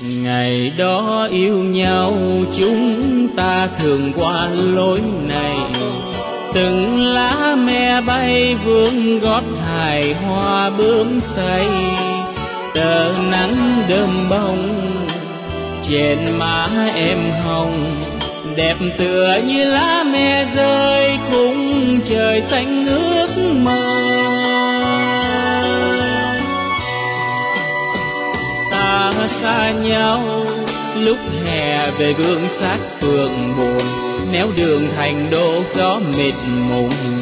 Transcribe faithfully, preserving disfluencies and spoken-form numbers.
Ngày đó yêu nhau chúng ta thường qua lối này, từng lá me bay vương gót hài hoa bướm say, tờ nắng đơm bông trên má em hồng, đẹp tựa như lá me rơi khung trời xanh ước mơ. Ta xa nhau lúc hè về vương xác phượng buồn, néo đường thành đô gió mịt mùng.